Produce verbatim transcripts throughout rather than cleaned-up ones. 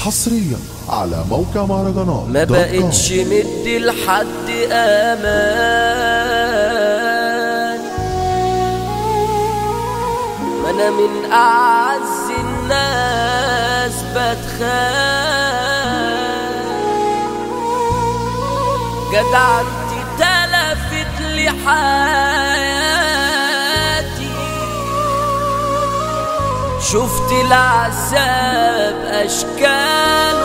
حصريا على موقع مهرجانات ما بقتش مدي لحد امان، ما انا من اعز الناس بتخان، جدعنتي تلفت لي حياتي، شفت العذاب اشكال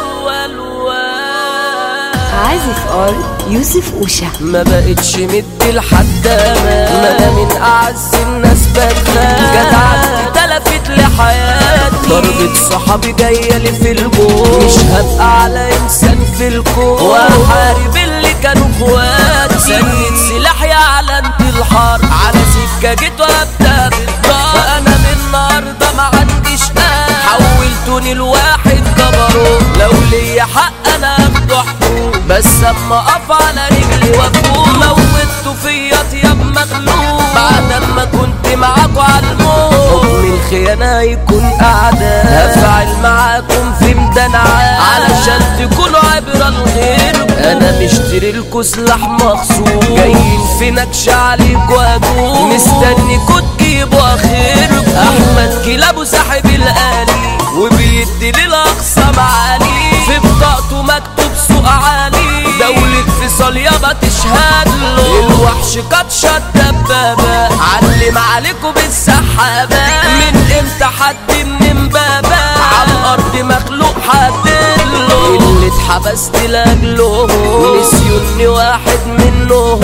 والوان. عازف ار يوسف اوشا. ما بقتش مدي لحد امان، ما انا من اعز الناس بتخان، جدعنتي تلفت لي حياتي، ضربة صحابي جايه لي في الجون، مش هبقى على انسان في الكون، واحارب اللي كانوا اخواتي، سنيت سلاحي علامة الحرب، على سكه جيت وابدا بالضرب، انا من النهارده ما عنديش قلب، حولتوني لواحد جبروت، لو ليا حق انا اخده حقوق، بس اما اقف على رجلي وافوق، موتوا فيا طياب مخلوق، بعد ما كنت معاكوا على الموت، حكم الخيانة هيكون اعداء، هفعل معاكم في ميدان عام، علشان تكونوا عبرة لغيركم، انا مشتري لكوا سلاح مخصوص، جايين في نكشة عليكوا هجوم، مستنيكوا تجيبوا اخركم، احمد كلابه ساحب الالي، وبيدي للاقصى معالي، في بطاقته مكتوب سوق عالي، دولة فيصل يابا تشهد له، الوحش قد شد دبابة، علم عليكوا بالسحابة، من امتى حد من امبابة، على الارض مخلوق حدله، اللي اتحبست لاجلهم، نسيوني واحد منهم،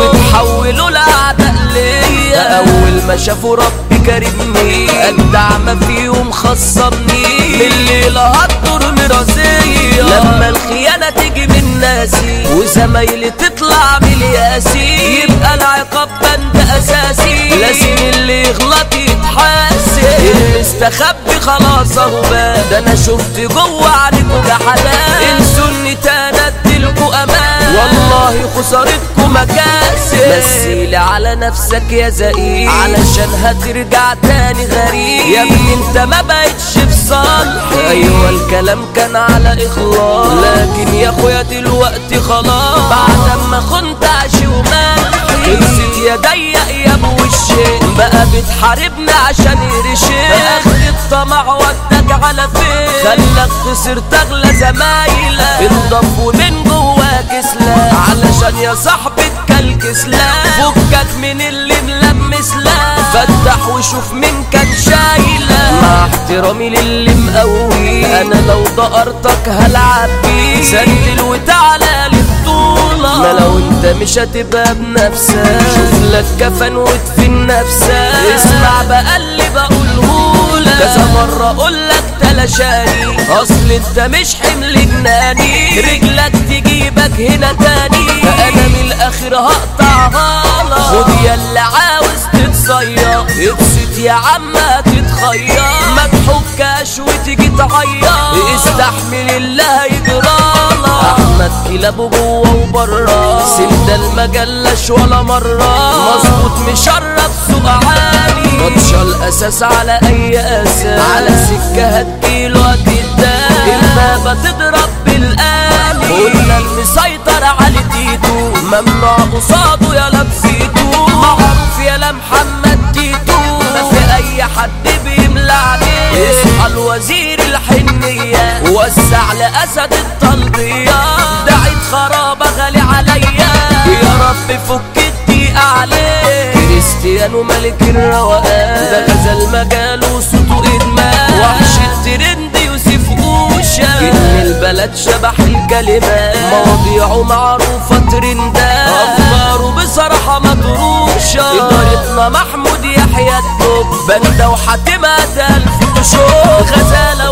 وتحولوا لاعداء ليا، اول ما شافوا ربي كرمني، اجدع ما فيهم خصمني، من الليلة هتدور مرازية، لما الخيانة تيجي من ناسي، وزمايلي تطلع ملياسي، يبقى العقاب بند اساسي، لازم اللي يغلط يتحاسب، المستخبي خلاص اهو بان، ده انا شفت جوه عليكوا جحدان، انسوني تاني اديلكوا امان، والله خسارتكوا مكاسب، مثيلي على نفسك يا زقيق، علشان هترجع تاني غريب، يا ابني انت ما بقتش في صالحي، ايوه الكلام كان على اخلاص، لكن يا اخويا دلوقتي خلاص، بعد ما خنت عشي ومالحي، خلصت يا ضيق يا ابو الشيء، بقى بتحاربني عشان يرشيك، اخر الطمع وداك على فين، خلاك خسرت اغلى زمايلك، انضف ومن جواك سلاح، علشان يا صاحبي تكلكس لا، فكك من اللي ملمس لا، فتح وشوف مين كان شايلك، مع احترامي للي مقوي، انا لو دقرتك هلعب بيه، سندل وتعالى للبطولة، ما لو انت مش هتبقى بنفسك، شوف لك كفن وادفن نفسك، اسمع بقى اللي بقولهولك، كذا مرة اقولك تلاشاني، اصل انت مش حمل جناني، رجلك تجيبك هنا تاني، انا من الاخر هقطعها لك، خد يلا عاوز تتصير، ابسط يا عم تتخير، ما تحكاش وتيجي تعيط، استحمل اللي هيجرالك، احمد كلابه جوه وبره، سند المجلش ولا مره، مظبوط مشرف سوق عالي، ماتشة الاساس على اي اساس، على سكه هتجيله هتدان، البابه تضرب بالآلي، قلنا المسيطر على تيتو، ممنوع قصاده يا لبسيتو، معروف يا محمد تيتو، ما في اي حد بيملى عليه، اصحى الوزير الحنية، ووسع لأسد الطلبية، دعيت خرابة غالي عليا، يا رب فك الضيق عليه، كريستيانو ملك الروقان، ده غزل مجال وصوته ادمان، وحش الترند يوسف اوشا، جن البلد شبح الكلمات، مواضيعه معروفة ترندات، افكاره بصراحة مطروشة، ادارتنا محمود يحيى التوب، بندة وحاتمة الف تشوف، غزالة